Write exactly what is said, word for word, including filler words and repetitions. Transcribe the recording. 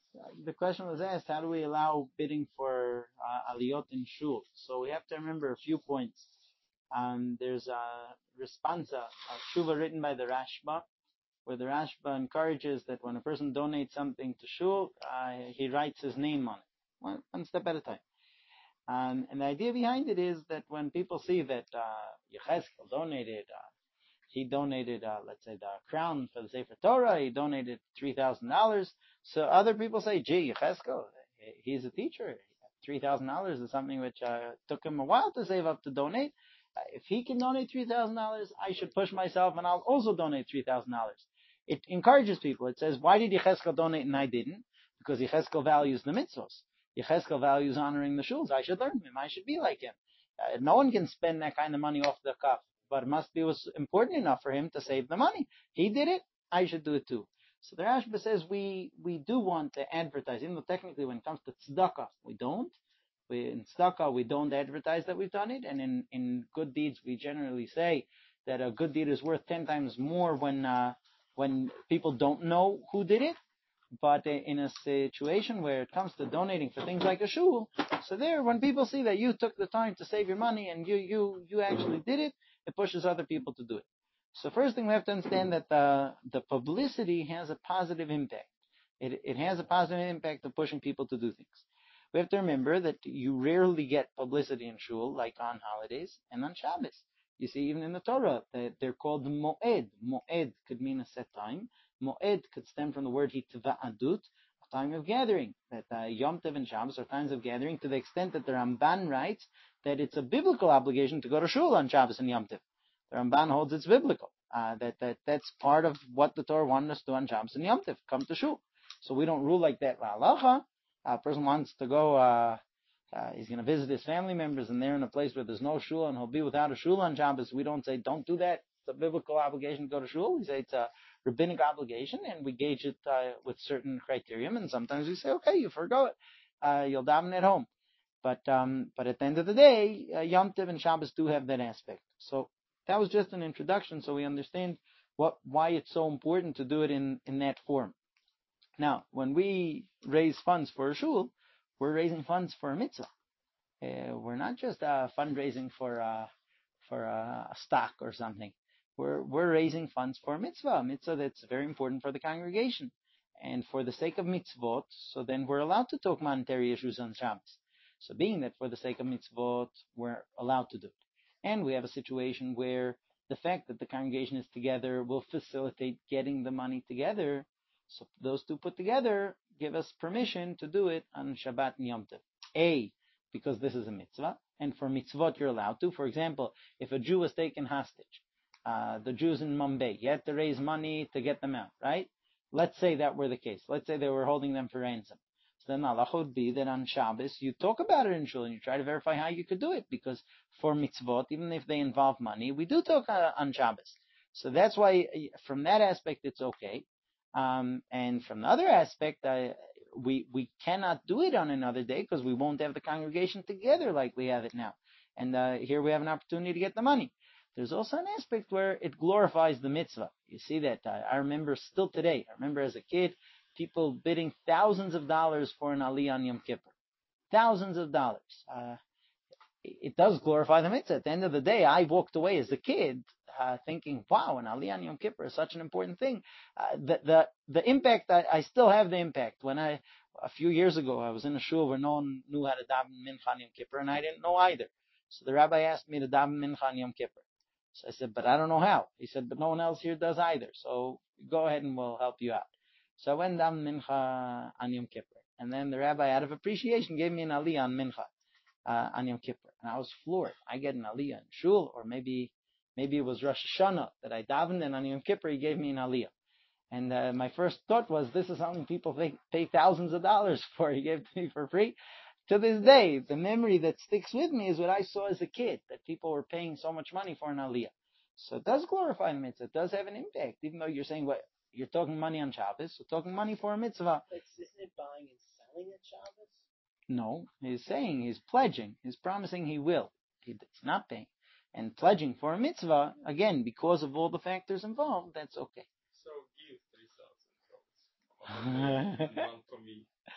The question was asked, how do we allow bidding for uh, aliyot in shul? So we have to remember a few points. Um, there's a responsa, a shuva written by the Rashba, where the Rashba encourages that when a person donates something to shul, uh, he writes his name on it, one, one step at a time. Um, and the idea behind it is that when people see that uh, Yechezkel donated, uh, he donated, uh, let's say, the crown for the Sefer Torah, he donated three thousand dollars. So other people say, gee, Yechezkel, he's a teacher. three thousand dollars is something which uh, took him a while to save up to donate. Uh, if he can donate three thousand dollars, I should push myself and I'll also donate three thousand dollars. It encourages people. It says, why did Yechezkel donate and I didn't? Because Yechezkel values the mitzvos. Yechezkel values honoring the shuls. I should learn him. I should be like him. Uh, no one can spend that kind of money off the cuff, but it must be was important enough for him to save the money. He did it. I should do it too. So the Rashba says we, we do want to advertise, even though technically when it comes to tzedakah, we don't. We, in tzedakah, we don't advertise that we've done it, and in, in good deeds, we generally say that a good deed is worth ten times more when uh, when people don't know who did it. But in a situation where it comes to donating for things like a shul, so there, when people see that you took the time to save your money and you you you actually did it, it pushes other people to do it. So first thing we have to understand that the the publicity has a positive impact. It it has a positive impact of pushing people to do things. We have to remember that you rarely get publicity in shul, like on holidays and on Shabbos. You see, even in the Torah, they're called moed. Moed could mean a set time. Moed could stem from the word hitva'adut, a time of gathering. That uh, Yom Tov and Shabbos are times of gathering, to the extent that the Ramban writes that it's a biblical obligation to go to shul on Shabbos and Yom Tov. The Ramban holds it's biblical. Uh, that that that's part of what the Torah wanted us to do on Shabbos and Yom Tov. Come to shul. So we don't rule like that. La'alacha, a person wants to go. Uh, uh, he's going to visit his family members, and they're in a place where there's no shul, and he'll be without a shul on Shabbos. We don't say don't do that. It's a biblical obligation to go to shul. We say it's a rabbinic obligation, and we gauge it uh, with certain criterion. And sometimes we say, okay, you forgo it, uh, you'll daven at home. But um, but at the end of the day, uh, Yom Tov and Shabbos do have that aspect. So that was just an introduction, so we understand what why it's so important to do it in in that form. Now, when we raise funds for a shul, we're raising funds for a mitzvah. Uh, we're not just uh, fundraising for uh, for uh, a stock or something. We're we're raising funds for a mitzvah, a mitzvah that's very important for the congregation, and for the sake of mitzvot. So then we're allowed to talk monetary issues on Shabbos. So being that for the sake of mitzvot, we're allowed to do it, and we have a situation where the fact that the congregation is together will facilitate getting the money together. So those two put together give us permission to do it on Shabbat and Yom Tov. A, because this is a mitzvah, and for mitzvot you're allowed to. For example, if a Jew was taken hostage, uh, the Jews in Mumbai, you had to raise money to get them out, right? Let's say that were the case. Let's say they were holding them for ransom. So then Allah would be that on Shabbos you talk about it in shul and you try to verify how you could do it, because for mitzvot, even if they involve money, we do talk uh, on Shabbos. So that's why, from that aspect, it's okay. Um, and from the other aspect, I, we we cannot do it on another day because we won't have the congregation together like we have it now. And uh, here we have an opportunity to get the money. There's also an aspect where it glorifies the mitzvah. You see that? Uh, I remember still today. I remember as a kid, people bidding thousands of dollars for an aliyah on Yom Kippur. Thousands of dollars. Uh, it does glorify the mitzvah. At the end of the day, I walked away as a kid uh, thinking, wow, an aliyah on Yom Kippur is such an important thing. Uh, the, the the impact, I, I still have the impact. When I, a few years ago, I was in a shul where no one knew how to daven mincha on Yom Kippur, and I didn't know either. So the rabbi asked me to daven mincha on Yom Kippur. So I said, but I don't know how. He said, but no one else here does either. So go ahead and we'll help you out. So I went down mincha on Yom Kippur. And then the rabbi, out of appreciation, gave me an aliyah on mincha uh, on Yom Kippur. And I was floored. I get an aliyah in shul, or maybe maybe it was Rosh Hashanah that I davened, and on Yom Kippur he gave me an aliyah. And uh, my first thought was, this is something people pay, pay thousands of dollars for. He gave it to me for free. To this day, the memory that sticks with me is what I saw as a kid, that people were paying so much money for an aliyah. So it does glorify the mitzvah. It does have an impact, even though you're saying, what, you're talking money on Shabbos, so talking money for a mitzvah. But isn't it buying and selling at Shabbos? No, he's saying, he's pledging, he's promising he will. He's not paying. And pledging for a mitzvah, again, because of all the factors involved, that's okay. So give three thousand dollars. None for me.